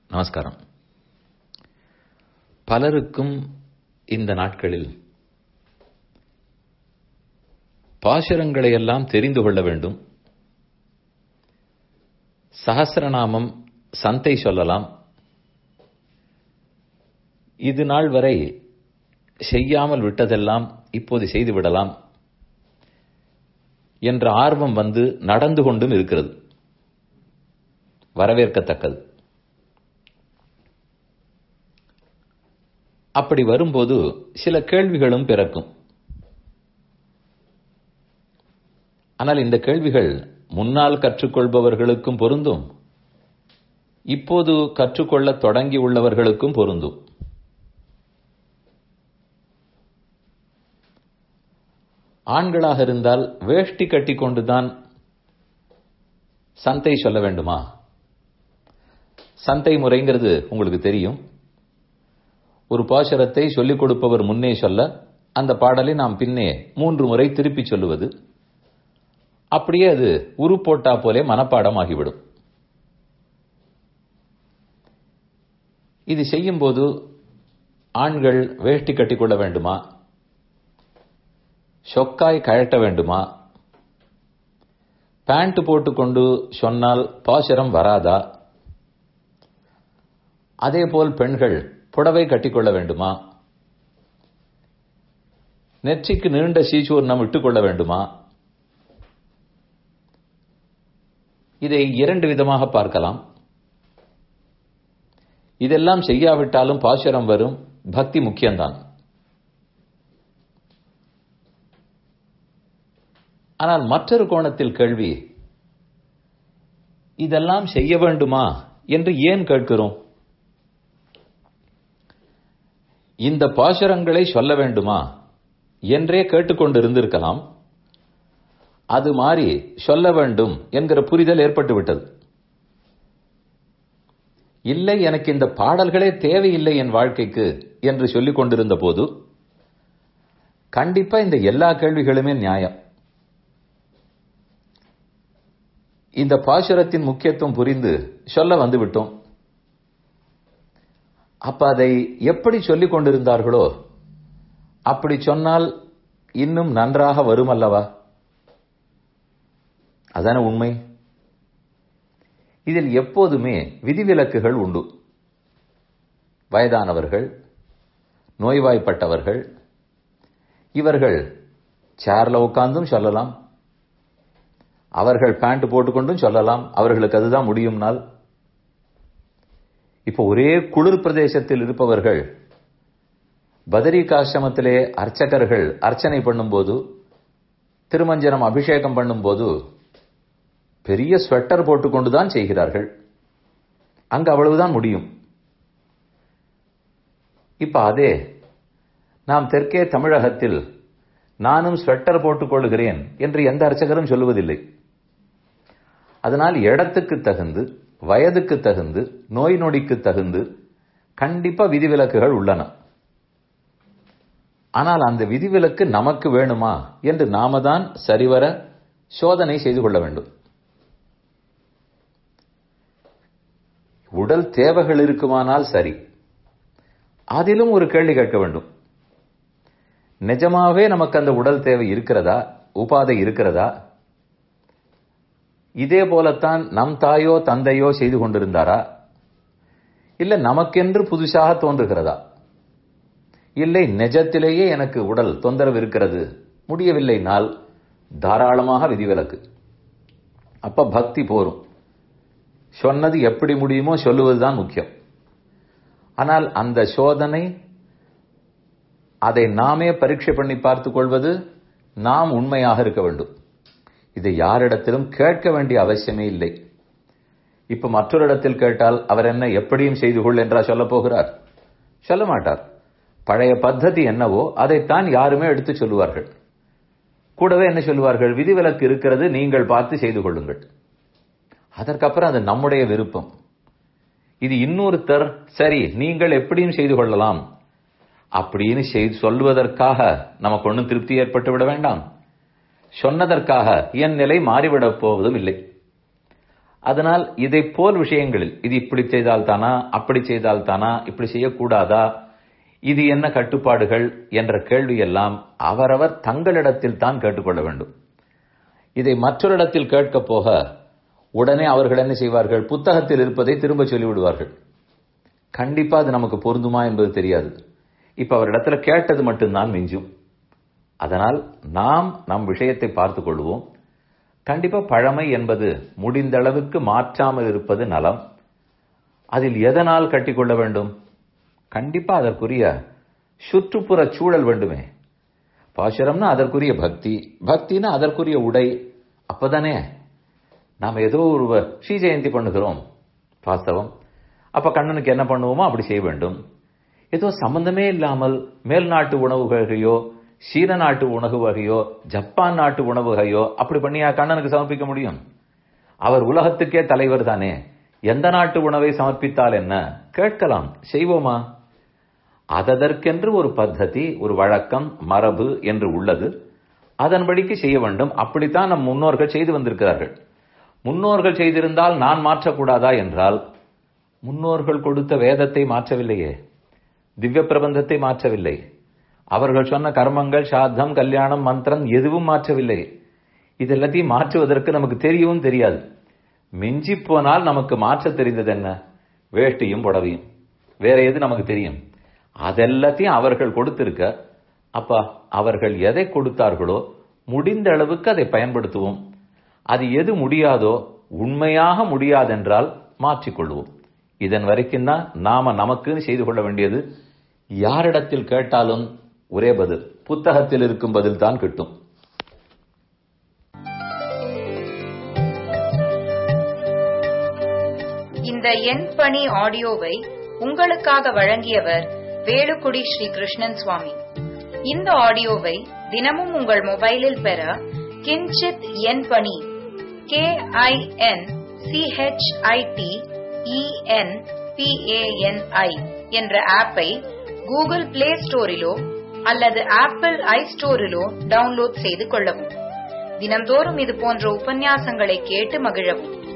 நமஸ்காரம். பலருக்கும் இந்த நாட்களில் பாசுரங்களை எல்லாம் தெரிந்து கொள்ள வேண்டும், சஹஸ்ரநாமம் சந்தை சொல்லலாம், இது நாள் வரை செய்யாமல் விட்டதெல்லாம் இப்போது செய்துவிடலாம் என்ற ஆர்வம் வந்து நடந்து கொண்டும் இருக்கிறது. வரவேற்கத்தக்கது. அப்படி வரும்போது சில கேள்விகளும் பிறக்கும். ஆனால் இந்த கேள்விகள் முன்னால் கற்றுக்கொள்பவர்களுக்கும் பொருந்தும், இப்போது கற்றுக்கொள்ள தொடங்கி உள்ளவர்களுக்கும் பொருந்தும். ஆண்களாக இருந்தால் வேஷ்டி கட்டிக்கொண்டுதான் சந்தை சொல்ல வேண்டுமா? சந்தை முறைங்கிறது உங்களுக்கு தெரியும். ஒரு பாசுரத்தை சொல்லிக் கொடுப்பவர் முன்னே சொல்ல, அந்த பாடலை நாம் பின்னே 3 முறை திருப்பி சொல்லுவது. அப்படியே அது உரு போட்டா போலே மனப்பாடம் ஆகிவிடும். இது செய்யும் போது ஆண்கள் வேஷ்டி கட்டிக்கொள்ள வேண்டுமா? சொக்காய் கழட்ட வேண்டுமா? பேண்ட் போட்டுக்கொண்டு சொன்னால் பாசுரம் வராதா? அதேபோல் பெண்கள் புடவை கட்டிக்கொள்ள வேண்டுமா? நெற்றிக்கு நீண்ட சீசூர்ணம் இட்டுக்கொள்ள வேண்டுமா? இதை 2 விதமாக பார்க்கலாம். இதெல்லாம் செய்யாவிட்டாலும் பாசுரம் வரும், பக்தி முக்கியம்தான். ஆனால் மற்றொரு கோணத்தில் கேள்வி, இதெல்லாம் செய்ய வேண்டுமா என்று ஏன் கேட்கிறோம்? இந்த பாசுரங்களை சொல்ல வேண்டுமா என்றே கேட்டுக்கொண்டு இருந்திருக்கலாம். அது மாறி சொல்ல வேண்டும் என்கிற புரிதல் ஏற்பட்டுவிட்டது. இல்லை, எனக்கு இந்த பாடல்களே தேவையில்லை என் வாழ்க்கைக்கு என்று சொல்லிக் கொண்டிருந்த போது கண்டிப்பா இந்த எல்லா கேள்விகளுமே நியாயம். இந்த பாசுரத்தின் முக்கியத்துவம் புரிந்து சொல்ல வந்துவிட்டோம். அப்ப அதை எப்படி சொல்லிக் கொண்டிருந்தார்களோ அப்படி சொன்னால் இன்னும் நன்றாக வரும் அல்லவா? அதான உண்மை. இதில் எப்போதுமே விதிவிலக்குகள் உண்டு. வயதானவர்கள், நோய்வாய்ப்பட்டவர்கள், இவர்கள் சேர்ல உட்கார்ந்தும் சொல்லலாம், அவர்கள் பேண்ட் போட்டுக்கொண்டும் சொல்லலாம், அவர்களுக்கு அதுதான் முடியும் நாள். இப்போ ஒரே குளிர் பிரதேசத்தில் இருப்பவர்கள் பதரிகாசிரமத்திலே அர்ச்சகர்கள் அர்ச்சனை பண்ணும்போது, திருமஞ்சனம் அபிஷேகம் பண்ணும்போது பெரிய ஸ்வெட்டர் போட்டுக்கொண்டுதான் செய்கிறார்கள். அங்கு அவ்வளவுதான் முடியும். இப்ப அதே நாம் தெற்கே தமிழகத்தில் நானும் ஸ்வெட்டர் போட்டுக் கொள்கிறேன் என்று எந்த அர்ச்சகரும் சொல்லுவதில்லை. அதனால் இடத்துக்கு தகுந்து, வயதுக்கு தகுந்து, நோய் நொடிக்கு தகுந்து கண்டிப்பா விதிவிலக்குகள் உள்ளன. ஆனால் அந்த விதிவிலக்கு நமக்கு வேணுமா என்று நாம தான் சரிவர சோதனை செய்து கொள்ள வேண்டும். உடல் தேவைகள் இருக்குமானால் சரி, அதிலும் ஒரு கேள்வி கேட்க வேண்டும். நிஜமாவே நமக்கு அந்த உடல் தேவை இருக்கிறதா, உபாதை இருக்கிறதா? இதே போலத்தான் நம் தாயோ தந்தையோ செய்து கொண்டிருந்தாரா? இல்ல நமக்கென்று புதுசாக தோன்றுகிறதா? இல்லை, நிஜத்திலேயே எனக்கு உடல் தொந்தரவு இருக்கிறது, முடியவில்லை நாள், தாராளமாக விதிவிலக்கு. அப்ப பக்தி போரும். சொன்னது எப்படி முடியுமோ சொல்லுவதுதான் முக்கியம். ஆனால் அந்த சோதனை, அதை நாமே பரீட்சை பண்ணி பார்த்துக் கொள்வது, நாம் உண்மையாக இருக்க வேண்டும். இதை யாரிடத்திலும் கேட்க வேண்டிய அவசியமே இல்லை. இப்ப மற்றொரு இடத்தில் கேட்டால் அவர் என்ன எப்படியும் செய்து கொள் என்றா சொல்ல போகிறார்? சொல்ல மாட்டார். பழைய பத்ததி என்னவோ அதைத்தான் யாருமே எடுத்து சொல்லுவார்கள். கூடவே என்ன சொல்லுவார்கள்? விதிவிலக்கு இருக்கிறது, நீங்கள் பார்த்து செய்து கொள்ளுங்கள். அதற்கப்புறம் அது நம்முடைய விருப்பம். இது இன்னொருத்தர் சரி நீங்கள் எப்படியும் செய்து கொள்ளலாம் அப்படின்னு சொல்வதற்காக நமக்கு ஒன்றும் திருப்தி ஏற்பட்டு விட வேண்டாம். சொன்னதற்காக என் நிலை மாறிவிடப் போவதும் இல்லை. அதனால் இதை போல் விஷயங்களில் இது இப்படி செய்தால் தானா, அப்படி செய்தால் தானா, இப்படி செய்யக்கூடாதா, இது என்ன கட்டுப்பாடுகள் என்ற கேள்வியெல்லாம் அவரவர் தங்களிடத்தில் தான் கேட்டுக்கொள்ள வேண்டும். இதை மற்றொரு இடத்தில் கேட்கப் போக உடனே அவர்கள் என்ன செய்வார்கள்? புத்தகத்தில் இருப்பதை திரும்ப சொல்லிவிடுவார்கள். கண்டிப்பா அது நமக்கு பொருந்துமா என்பது தெரியாது. இப்ப அவரிடத்துல கேட்டது மட்டும்தான் மிஞ்சும். அதனால் நாம் நம் விஷயத்தை பார்த்துக் கொள்வோம். கண்டிப்பா பழமை என்பது முடிந்த அளவுக்கு மாற்றாமல் இருப்பது நலம். அதில் எதனால் கட்டிக்கொள்ள வேண்டும்? கண்டிப்பா அதற்குரிய சுற்றுப்புற சூழல் வேண்டுமே. பாசுரம்னா அதற்குரிய பக்தி, பக்தினா அதற்குரிய உடை. அப்பதானே நாம் ஏதோ ஒரு ஸ்ரீ ஜெயந்தி பண்ணுகிறோம், வாஸ்தவம். அப்ப கண்ணனுக்கு என்ன பண்ணுவோமோ அப்படி செய்ய வேண்டும். ஏதோ சம்பந்தமே இல்லாமல் மேல் நாட்டு உணவு வகையோ, சீன நாட்டு உணவு வகையோ, ஜப்பான் நாட்டு உணவு வகையோ அப்படி பண்ணியா கண்ணனுக்கு சமர்ப்பிக்க முடியும்? அவர் உலகத்துக்கே தலைவர் தானே. எந்த நாட்டு உணவை சமர்ப்பித்தால் என்ன? கேட்கலாம், செய்வோமா? அதற்கென்று ஒரு பத்ததி, ஒரு வழக்கம், மரபு என்று உள்ளது. அதன்படிக்கு செய்ய வேண்டும். அப்படித்தான் நம் முன்னோர்கள் செய்து வந்திருக்கிறார்கள். முன்னோர்கள் செய்திருந்தால் நான் மாற்றக்கூடாதா என்றால், முன்னோர்கள் கொடுத்த வேதத்தை மாற்றவில்லையே, திவ்ய பிரபந்தத்தை மாற்றவில்லை, அவர்கள் சொன்ன கர்மங்கள், சாத்தம், கல்யாணம், மந்திரம் எதுவும் மாற்றவில்லை. இதெல்லாத்தையும் மாற்றுவதற்கு நமக்கு தெரியவும் தெரியாது. மிஞ்சி போனால் நமக்கு மாற்ற தெரிந்தது என்ன? வேஷ்டியும் புடவையும். வேற எது நமக்கு தெரியும்? அதெல்லாத்தையும் அவர்கள் கொடுத்திருக்க. அப்பா அவர்கள் எதை கொடுத்தார்களோ முடிந்த அளவுக்கு அதை பயன்படுத்துவோம். அது எது முடியாதோ, உண்மையாக முடியாதென்றால் மாற்றிக்கொள்வோம். இதன் வரைக்கும் தான் நாம நமக்குன்னு செய்து கொள்ள வேண்டியது. யாரிடத்தில் கேட்டாலும் ஒரே பதில், புத்தகத்தில் இருக்கும் பதில் தான் கிட்டும். இந்த என் பணி ஆடியோவை உங்களுக்காக வழங்கியவர் வேலுக்குடி ஸ்ரீ கிருஷ்ணன் சுவாமி. இந்த ஆடியோவை தினமும் உங்கள் மொபைலில் பெற கிஞ்சித் என் பணி KINCHITENPANI என்ற ஆப்பை கூகுள் பிளே ஸ்டோரிலோ அல்லது ஆப்பிள் ஐஸ்டோரிலோ டவுன்லோட் செய்து கொள்ளவும். தினம்தோறும் இது போன்ற உபன்யாசங்களை கேட்டு மகிழவும்.